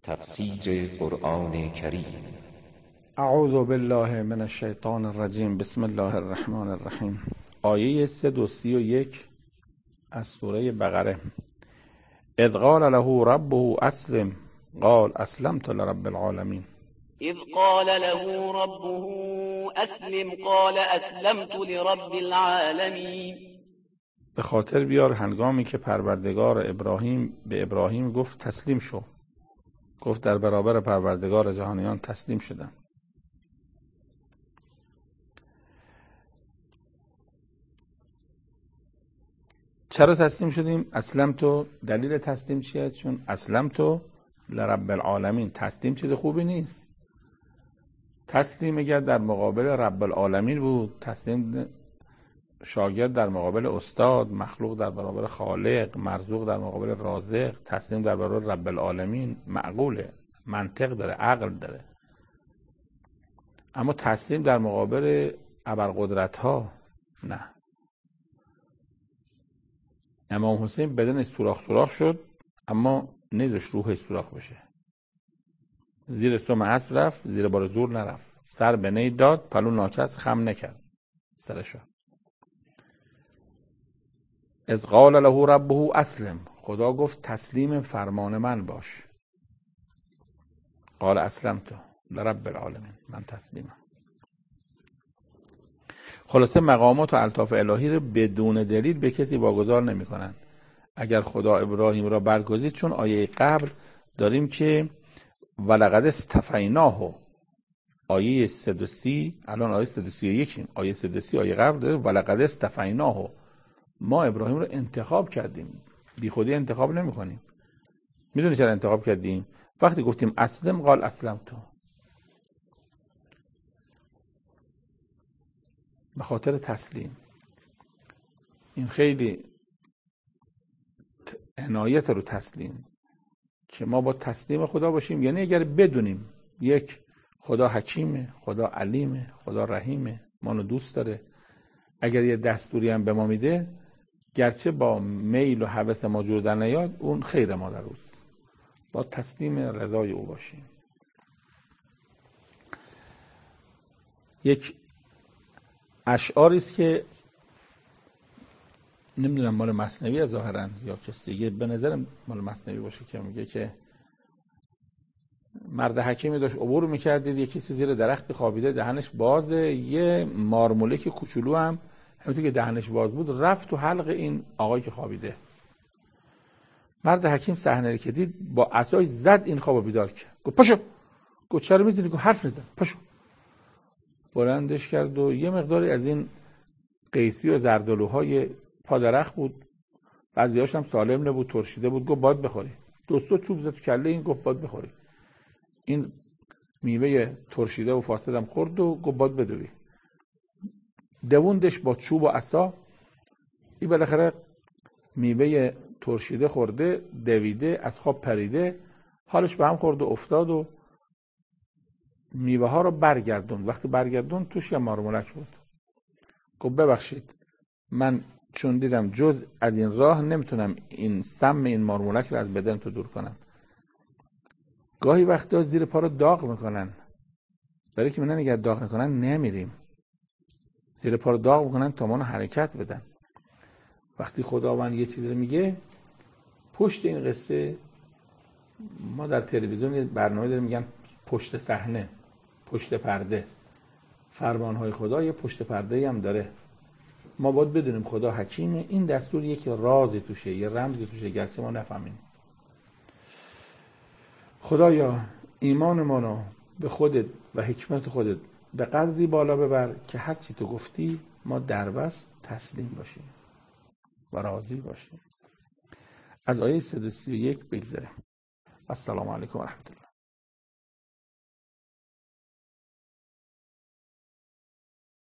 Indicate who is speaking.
Speaker 1: تفسیر قرآن کریم.
Speaker 2: اعوذ بالله من الشیطان الرجیم. بسم الله الرحمن الرحیم. آیه 331 از سوره بقره. اذ قال له ربه اسلم قال اسلمت لرب العالمین.
Speaker 3: اذ قال له ربه اسلم قال اسلمت لرب العالمین.
Speaker 2: به خاطر بیار هنگامی که پروردگار ابراهیم به ابراهیم گفت تسلیم شو. گفت در برابر پروردگار جهانیان تسلیم شدم. چرا تسلیم شدیم؟ اسلمتو. دلیل تسلیم چیه؟ چون اسلمتو لرب العالمین. تسلیم چیز خوبی نیست. تسلیم اگر در مقابل رب العالمین بود، تسلیم شاگرد در مقابل استاد، مخلوق در برابر خالق، مرزوق در مقابل رازق، تسلیم در برابر رب العالمین معقوله، منطق داره، عقل داره. اما تسلیم در مقابل ابرقدرت ها نه. امام حسین بدنش سوراخ شد اما نداشت روحش سوراخ بشه. زیر سم اسب رفت، زیر بار زور نرفت. سر به نی داد، پلو ناکس خم نکرد سرشو. اذ قال له ربه اسلم. خدا گفت تسلیم فرمان من باش. قال اسلمت لرب العالمین. من تسلیمم. خلاصه مقامات و الطاف الهی رو بدون دلیل به کسی واگذار نمی کنن. اگر خدا ابراهیم را برگزید، چون آیه قبل داریم که ولقد استفیناه، آیه 330، الان آیه 331، آیه 330 آیه قبل داره ولقد استفیناه. ما ابراهیم رو انتخاب کردیم، بی خودی انتخاب نمی کنیم. میدونی چرا انتخاب کردیم؟ وقتی گفتیم اسلم قال اسلمتو، به خاطر تسلیم. این خیلی عنایت رو تسلیم، که ما با تسلیم خدا باشیم. یعنی اگر بدونیم یک، خدا حکیمه، خدا علیمه، خدا رحیمه، ما رو دوست داره، اگر یه دستوری هم به ما میده، گرچه با میل و هوس ما جور در نیاد، اون خیر ما در اوست. با تسلیم رضای او باشیم. یک اشعاری است که نمیدونم مال مثنوی ظاهرا یا کسی دیگه، به نظرم مال مثنوی باشه، که میگه که مرد حکیمی داشت عبور میکردید، یکی زیر درخت خوابیده، دهنش بازه، یه مارمولک کوچولو هم همونطور که دهنش باز بود رفت تو حلق این آقایی که خوابیده. مرد حکیم صحنه رو که دید، با عصای زد این خوابو بیدار کرد. گفت پاشو. گفت چرا میزنی؟ گفت حرف نزن، پاشو. بلندش کرد و یه مقداری از این قیسی و زردالوهای پادرخت بود، بعضی‌هاش هم سالم نبود، ترشیده بود. گفت باد بخوری. دوستا چوب زد تو کله این، گفت باد بخوری. این میوه ترشیده و فاسدم خورد و گفت باد بدوی. دووندش با چوب و عصا. این بالاخره میوه ترشیده خورده، دویده، از خواب پریده، حالش به هم خورد و افتاد و میوه ها رو برگردوند. وقتی برگردوند توش یه مارمولک بود. گفت ببخشید، من چون دیدم جز از این راه نمیتونم این سم این مارمولک رو از بدن تو دور کنم. گاهی وقتا زیر پا رو داغ میکنن، برای که من اگر داغ نکنن نمیریم. زیر پا رو داغ میکنن تا ما رو حرکت بدن. وقتی خداوند یه چیز رو میگه، پشت این قصه، ما در تلویزیون یه برنامه داریم میگن پشت صحنه، پشت پرده. فرمانهای خدا یه پشت پرده هم داره. ما باید بدونیم خدا حکیمه. این دستور یک رازی توشه، یه رمزی توشه، گرچه ما نفهمیم. خدایا ایمان ما رو به خودت و حکمت خودت به قدری بالا ببر که هر چی تو گفتی ما دربست تسلیم باشیم و راضی باشیم. از آیه 331 بگذریم. السلام علیکم و رحمت الله.